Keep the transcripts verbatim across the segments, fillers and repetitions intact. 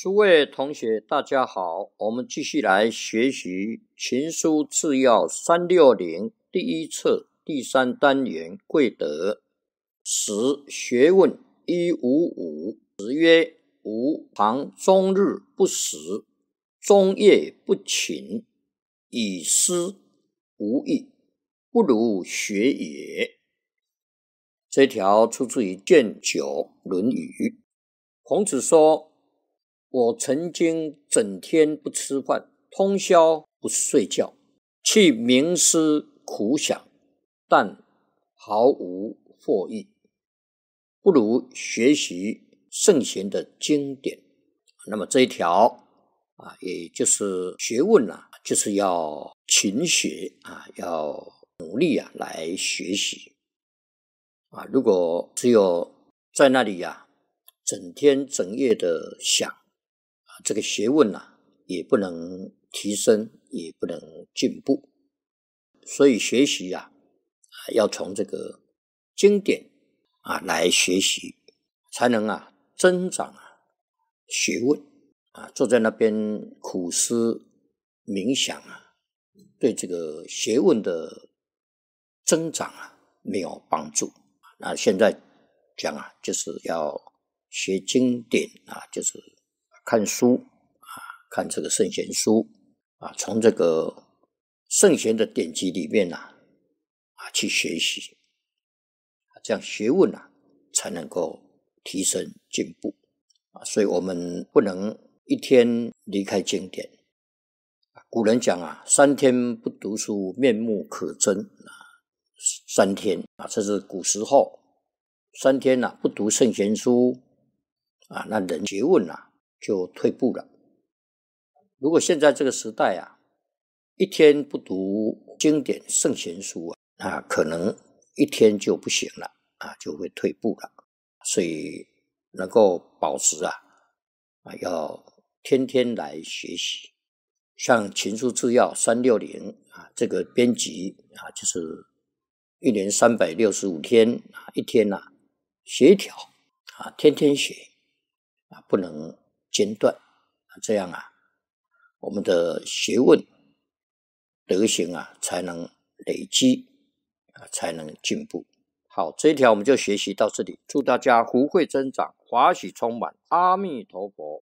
诸位同学大家好，我们继续来学习情书治要三六零第一册第三单元贵德。十学问一五五，子曰：吾常终日不食，终夜不寝，以思无益，不如学也。这条出自于卷九论语。孔子说，我曾经整天不吃饭，通宵不睡觉，去冥思苦想，但毫无获益，不如学习圣贤的经典。那么这一条啊，也就是学问啊，就是要勤学啊，要努力啊来学习啊。如果只有在那里啊，整天整夜的想，这个学问啊，也不能提升，也不能进步。所以学习啊，要从这个经典啊来学习，才能啊增长啊学问啊。坐在那边苦思冥想啊，对这个学问的增长啊没有帮助。那现在讲啊，就是要学经典啊，就是看书啊，看这个圣贤书啊，从这个圣贤的典籍里面啊啊去学习，这样学问啊才能够提升进步啊。所以我们不能一天离开经典。古人讲啊，三天不读书，面目可憎啊。三天啊，这是古时候，三天啊不读圣贤书啊，那人学问啊就退步了。如果现在这个时代啊，一天不读经典圣贤书啊，啊可能一天就不行了啊，就会退步了。所以能够保持啊，啊要天天来学习。像情书治要三六零啊，这个编辑啊，就是一年三百六十五天啊，一天啊学一条啊，天天学啊，不能间断啊，这样啊，我们的学问德行啊才能累积啊，才能进步。好，这一条我们就学习到这里，祝大家福慧增长，华喜充满，阿弥陀佛。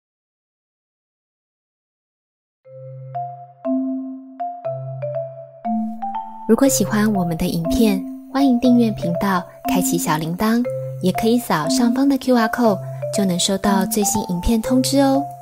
如果喜欢我们的影片，欢迎订阅频道，开启小铃铛，也可以扫上方的 Q R code， 就能收到最新影片通知哦。